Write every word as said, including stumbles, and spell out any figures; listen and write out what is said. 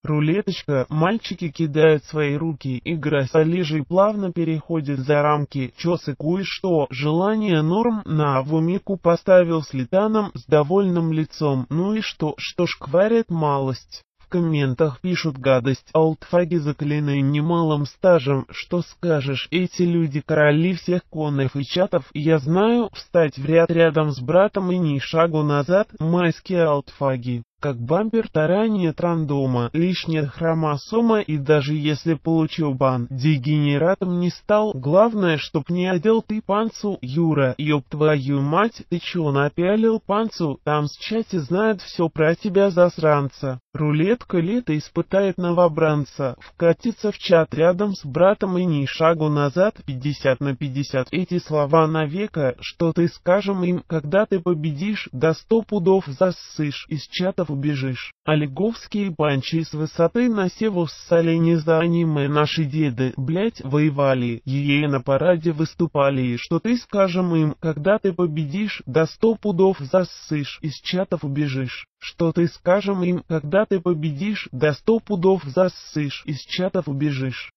Рулеточка, мальчики кидают свои руки, игра с Олежей плавно переходит за рамки, чёсы кое-что, желание норм, на в умику поставил с летаном, с довольным лицом, ну и что, что ж кварят малость. В комментах пишут гадость, олдфаги закаленные немалым стажем, что скажешь, эти люди короли всех конов и чатов, я знаю, встать в ряд рядом с братом и ни шагу назад, майские олдфаги. Как бампер таранье рандома, лишняя хромосома, и даже если получил бан, дегенератом не стал, главное, чтоб не одел ты панцу, Юра, ёб твою мать, ты чё напялил панцу, там с чате знают все про тебя, засранца. Рулетка лето испытает новобранца, вкатиться в чат рядом с братом и ни шагу назад, пятьдесят на пятьдесят, эти слова навека, что ты скажем им, когда ты победишь, до сто пудов зассышь, из чатов убежишь. Олеговские панчи с высоты на севу ссали не за аниме, наши деды, блять, воевали, ей на параде выступали, что ты скажем им, когда ты победишь, до сто пудов зассышь, из чатов убежишь. Что ты скажем им, когда ты победишь, до сто пудов зассышь, из чатов убежишь.